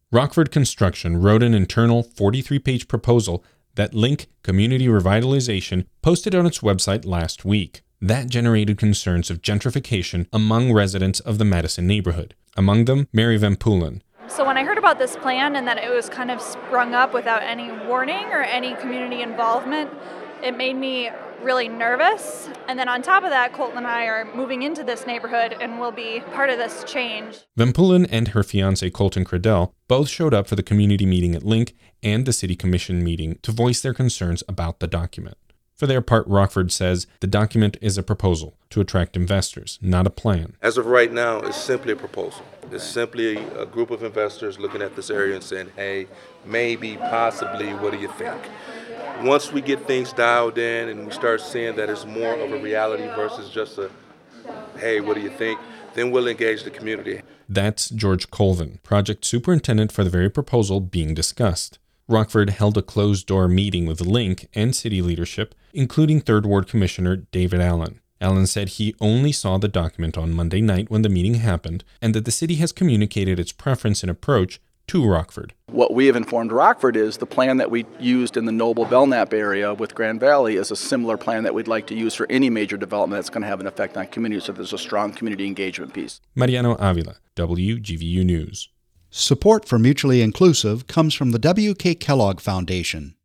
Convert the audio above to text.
Rockford Construction wrote an internal 43-page proposal that Link Community Revitalization posted on its website last week. That generated concerns of gentrification among residents of the Madison neighborhood, among them Mary Van Poolen. So when I heard about this plan and that it was kind of sprung up without any warning or any community involvement, it made me really nervous. And then on top of that, Colton and I are moving into this neighborhood and will be part of this change. Van Poolen and her fiancé Colton Cradell both showed up for the community meeting at Link and the City Commission meeting to voice their concerns about the document. For their part, Rockford says the document is a proposal to attract investors, not a plan. As of right now, it's simply a proposal. It's simply a group of investors looking at this area and saying, hey, maybe, possibly, what do you think? Once we get things dialed in and we start seeing that it's more of a reality versus just a, hey, what do you think? Then we'll engage the community. That's George Colvin, project superintendent for the very proposal being discussed. Rockford held a closed-door meeting with Link and city leadership, including 3rd Ward Commissioner David Allen. Allen said he only saw the document on Monday night when the meeting happened, and that the city has communicated its preference and approach to Rockford. What we have informed Rockford is the plan that we used in the Noble Belknap area with Grand Valley is a similar plan that we'd like to use for any major development that's going to have an effect on community, so there's a strong community engagement piece. Mariano Avila, WGVU News. Support for Mutually Inclusive comes from the W.K. Kellogg Foundation.